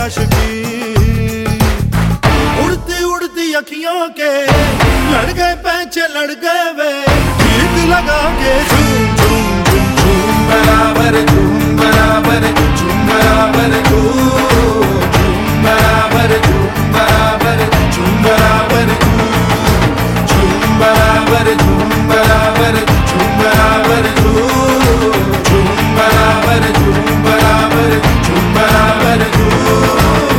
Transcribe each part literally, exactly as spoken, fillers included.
आशिकी। उड़ती उड़ती अखियों के लड़ गए पैंचे लड़ गए वे, गीत लगा के झूम झूम झूम झूम बराबर झूम बराबर झूम बराबर झूम झूम बराबर झूम बराबर झूम बराबर झूम बराबर झूम बराबर झूम बराबर झूम झूम बराबर झूम बराबर झूम बराबर झूम।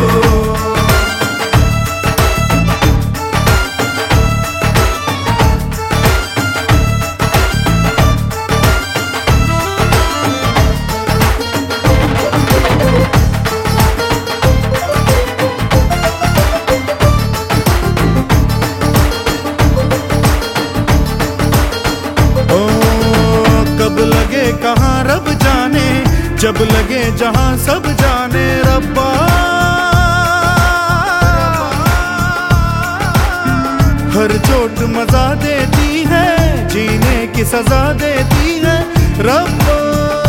कहाँ रब जाने, जब लगे जहाँ सब जाने रब्बा। हर चोट मजा देती है, जीने की सजा देती है रब्बा।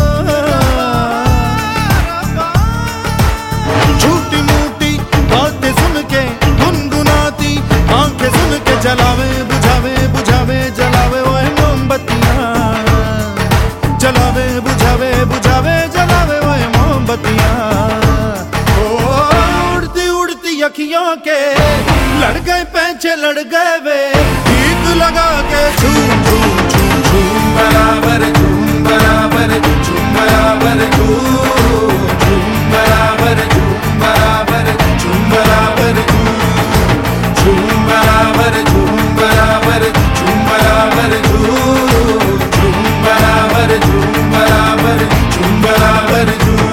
झूठी मूठी बातें सुन के गुनगुनाती आंखें सुन के जलावे बुझावे बुझावे जलावे वो मोमबत्तियाँ, जलावे बुझावे बुझावे जलावे वो मोमबत्तियाँ। उड़ती उड़ती अखियों के लड़ गए पैंचे लड़ गए वे, गीत लगा के झूम झूम झूम झूम बराबर झूम बराबर झूम बराबर झूम झूम बराबर झूम बराबर झूम बराबर झूम बराबर झूम बराबर झूम बराबर झूम झूम बराबर झूम बराबर झूम बराबर झूम।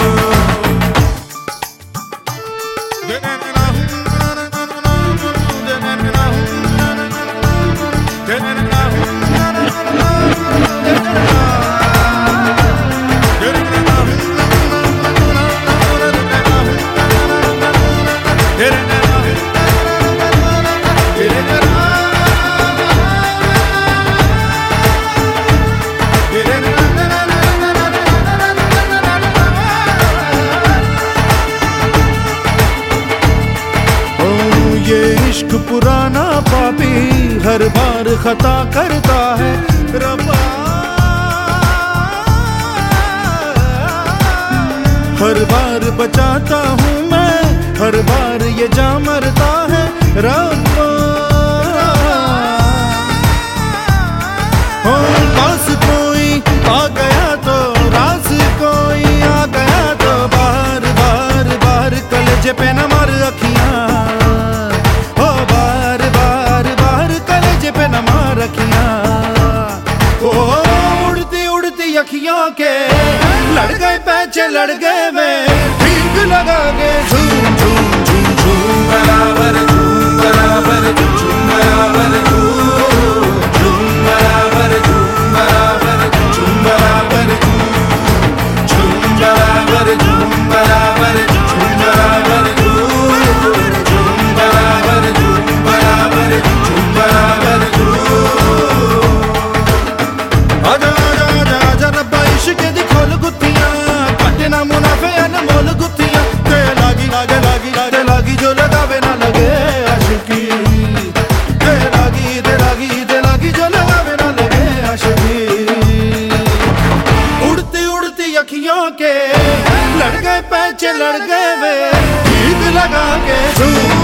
इश्क पुराना पापी हर बार खता करता है रब्बा। हर बार बचाता हूँ मैं, हर बार ये जा मरता है रब्बा। हो पास कोई आ गया तो रास कोई आ गया तो बार बार बार कलेजे पे न मार अखियाँ, उड़ती उड़ती अखियों के लड़ गए पैंचे लड़ गए वे, ठीक लगा के झूम झूम झूम झूम बराबर झूम बराबर झूम बराबर झूम झूम बराबर झूम बराबर झूम बराबर झूम बराबर झूम बराबर झूम बराबर झूम बराबर झूम बराबर झूम बराबर इश्क़ दी खोल गुत्थियां काटे ना मुनाफे न मोल गुत्थियां, ते लागी लागे लागी लागे लागी जो लगावे ना लगे आशिकी। ते लागी ते लागी ते लागी जो लगावे ना लगे आशिकी। उड़ती उड़ती अखियों के लड़ गए पैंचे लड़ गए वे, गीत लगा के झूम